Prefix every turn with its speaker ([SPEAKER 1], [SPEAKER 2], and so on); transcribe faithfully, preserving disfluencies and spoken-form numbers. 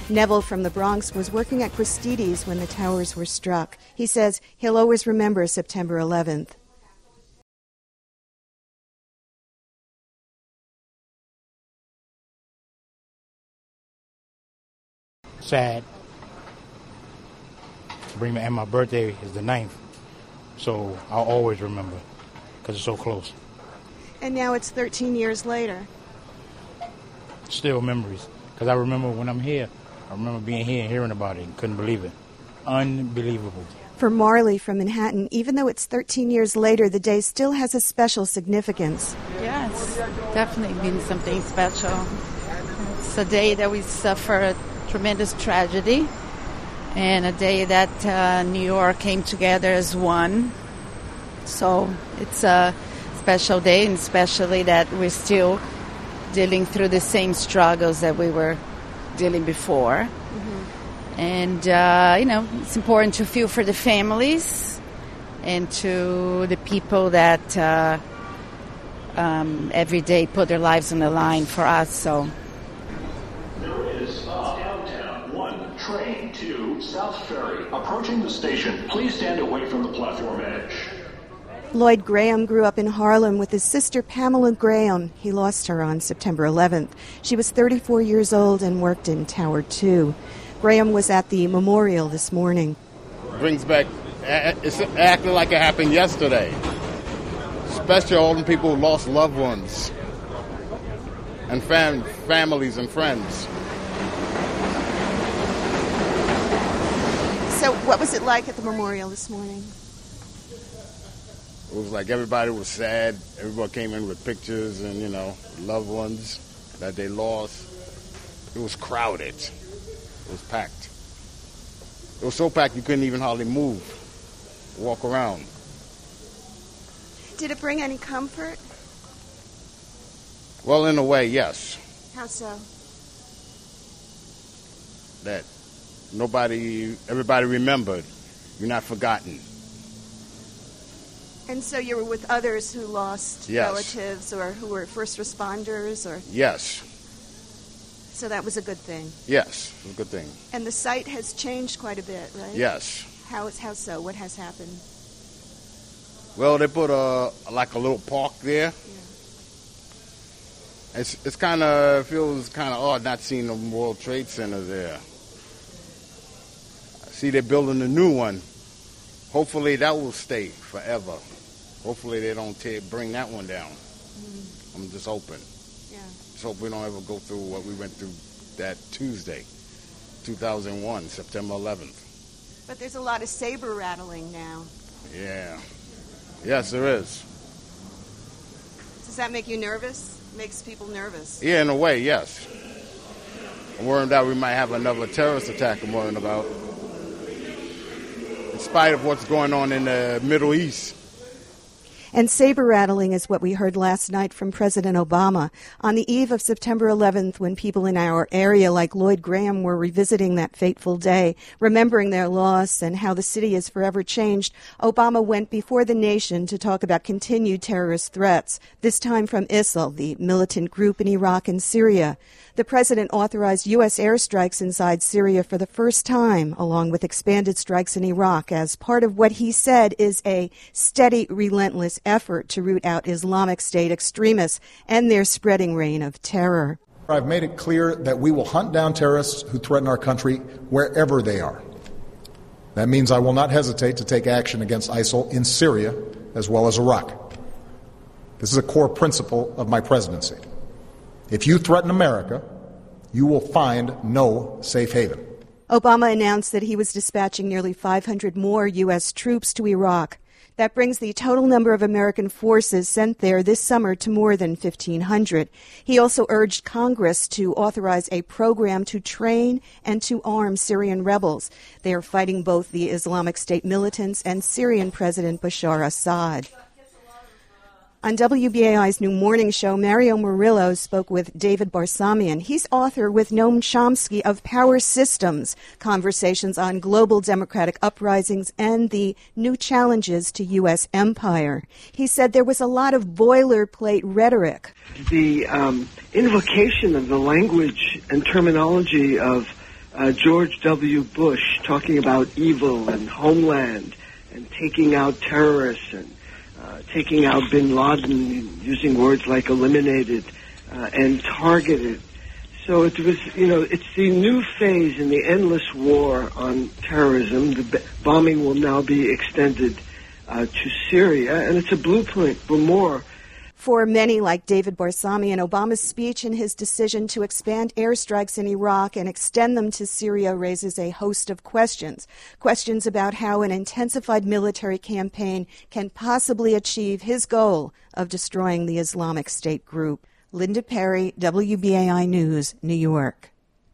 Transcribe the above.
[SPEAKER 1] Neville from the Bronx was working at Christie's when the towers were struck. He says he'll always remember September eleventh.
[SPEAKER 2] Sad. Bring me, and my birthday is the ninth, so I'll always remember because it's so close.
[SPEAKER 1] And now it's thirteen years later.
[SPEAKER 2] Still memories, because I remember when I'm here. I remember being here and hearing about it and couldn't believe it. Unbelievable.
[SPEAKER 1] For Marley from Manhattan, even though it's thirteen years later, the day still has a special significance.
[SPEAKER 3] Yeah, it's definitely been something special. It's a day that we suffer a tremendous tragedy, and a day that uh, New York came together as one. So it's a special day, and especially that we're still dealing through the same struggles that we were dealing before. Mm-hmm. And, uh, you know, it's important to feel for the families and to the people that uh, um, every day put their lives on the line for us. So
[SPEAKER 4] there is uh, downtown one train to South Ferry approaching the station. Please stand away from the platform edge.
[SPEAKER 1] Lloyd Graham grew up in Harlem with his sister Pamela Graham. He lost her on September eleventh. She was thirty-four years old and worked in Tower two. Graham was at the memorial this morning.
[SPEAKER 5] Brings back, it's acting like it happened yesterday. Especially all the people who lost loved ones and fam- families and friends.
[SPEAKER 1] So what was it like at the memorial this morning?
[SPEAKER 5] It was like everybody was sad. Everybody came in with pictures and, you know, loved ones that they lost. It was crowded. It was packed. It was so packed you couldn't even hardly move, walk around.
[SPEAKER 1] Did it bring any comfort?
[SPEAKER 5] Well, in a way, yes.
[SPEAKER 1] How so?
[SPEAKER 5] That nobody, everybody remembered. You're not forgotten.
[SPEAKER 1] And so you were with others who lost
[SPEAKER 5] yes.
[SPEAKER 1] relatives or who were first responders? Or
[SPEAKER 5] Yes.
[SPEAKER 1] So that was a good thing?
[SPEAKER 5] Yes, it was a good thing.
[SPEAKER 1] And the site has changed quite a bit, right?
[SPEAKER 5] Yes.
[SPEAKER 1] How, is, how so? What has happened?
[SPEAKER 5] Well, they put a like a little park there.
[SPEAKER 1] Yeah.
[SPEAKER 5] It's it's kind of feels kind of odd not seeing the World Trade Center there. I see they're building a new one. Hopefully that will stay forever. Hopefully they don't tear, bring that one down. Mm. I'm just hoping.
[SPEAKER 1] Yeah.
[SPEAKER 5] Just hope we don't ever go through what we went through that Tuesday, two thousand one, September eleventh.
[SPEAKER 1] But there's a lot of saber rattling now.
[SPEAKER 5] Yeah. Yes, there is.
[SPEAKER 1] Does that make you nervous? Makes people nervous?
[SPEAKER 5] Yeah, in a way, yes. I'm worried that we might have another terrorist attack I'm worried about. In spite of what's going on in the Middle East.
[SPEAKER 1] And saber rattling is what we heard last night from President Obama on the eve of September eleventh, when people in our area like Lloyd Graham were revisiting that fateful day, remembering their loss and how the city is forever changed. Obama went before the nation to talk about continued terrorist threats, this time from I S I L, the militant group in Iraq and Syria. The president authorized U S airstrikes inside Syria for the first time, along with expanded strikes in Iraq, as part of what he said is a steady, relentless effort to root out Islamic State extremists and their spreading reign of terror.
[SPEAKER 6] I've made it clear that we will hunt down terrorists who threaten our country wherever they are. That means I will not hesitate to take action against I S I L in Syria as well as Iraq. This is a core principle of my presidency. If you threaten America, you will find no safe haven.
[SPEAKER 1] Obama announced that he was dispatching nearly five hundred more U S troops to Iraq. That brings the total number of American forces sent there this summer to more than fifteen hundred. He also urged Congress to authorize a program to train and to arm Syrian rebels. They are fighting both the Islamic State militants and Syrian President Bashar Assad. On W B A I's new morning show, Mario Murillo spoke with David Barsamian. He's author with Noam Chomsky of Power Systems, Conversations on Global Democratic Uprisings and the New Challenges to U S Empire. He said there was a lot of boilerplate rhetoric.
[SPEAKER 7] The um, invocation of the language and terminology of uh, George W. Bush talking about evil and homeland and taking out terrorists and uh, taking out bin Laden, using words like eliminated uh, and targeted. So it was, you know, it's the new phase in the endless war on terrorism. The b- bombing will now be extended uh, to Syria, and it's a blueprint for more.
[SPEAKER 1] For many, like David Barsamian, Obama's speech and his decision to expand airstrikes in Iraq and extend them to Syria raises a host of questions. Questions about how an intensified military campaign can possibly achieve his goal of destroying the Islamic State group. Linda Perry, W B A I News, New York.